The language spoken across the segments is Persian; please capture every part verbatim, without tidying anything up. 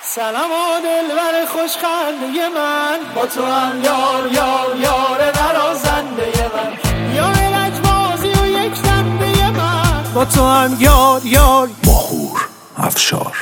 سلام و دلبر خوشخنده من، با تو هم یار یار یار برازنده من، یار لجبازی و یک دنده من، با تو هم یار یار ماهور افشار.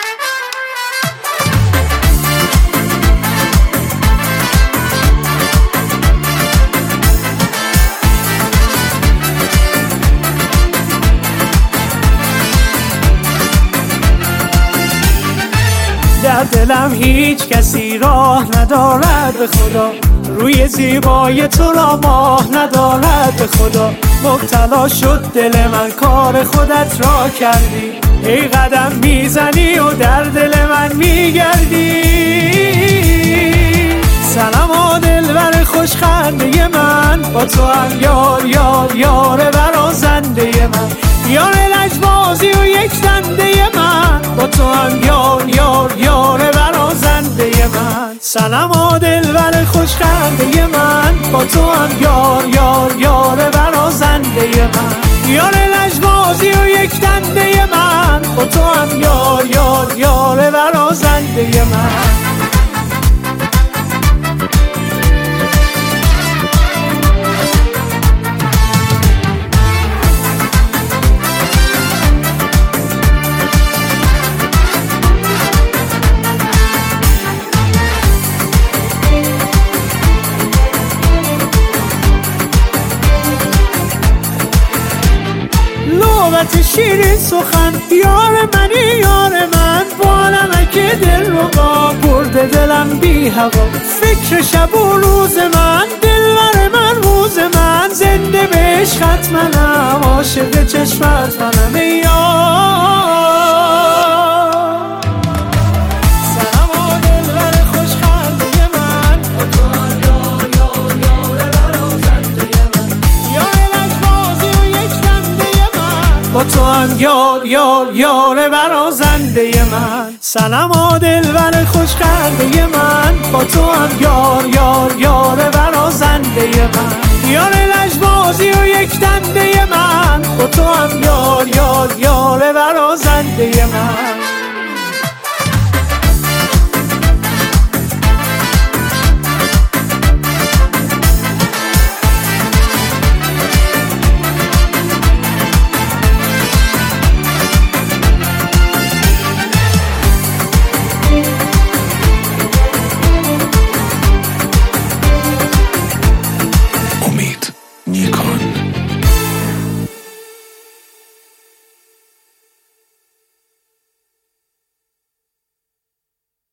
در دلم هیچ کسی راه ندارد به خدا، روی زیبای تو را ماه ندارد به خدا. مبتلا شد دل من کار خودت را کردی، ای قدم میزنی و در دل من میگردی. سلام و دلبر خوشخنده من، با تو هم یار یار یار برازنده من، یار لجبازی و یک دنده من، با تو هم یار یار یار برازنده من. سلام و دلبر خوشخنده من، با تو هم یار یار یار برازنده من، یار لجبازی و یک دنده من، با تو هم یار یار یار برازنده من. نوبت شیرین سخن، یار منی یار من، با نمک دل رو با برده دلم بی هوا. فکر شب و روز من، دلبر من روز من، زنده به عشقت منم، عاشق چشمت منم ای یار. سلام و دلبر خوشخنده من، با تو هم یار یار یار برازنده من، یار لجبازی و یک دنده من، با تو هم یار یار یار برازنده من. سلام و دلبر خوشخنده من، با تو هم یار یار یار برازنده من، یار لجبازی و یک دنده من، با تو هم یار یار یار برازنده من.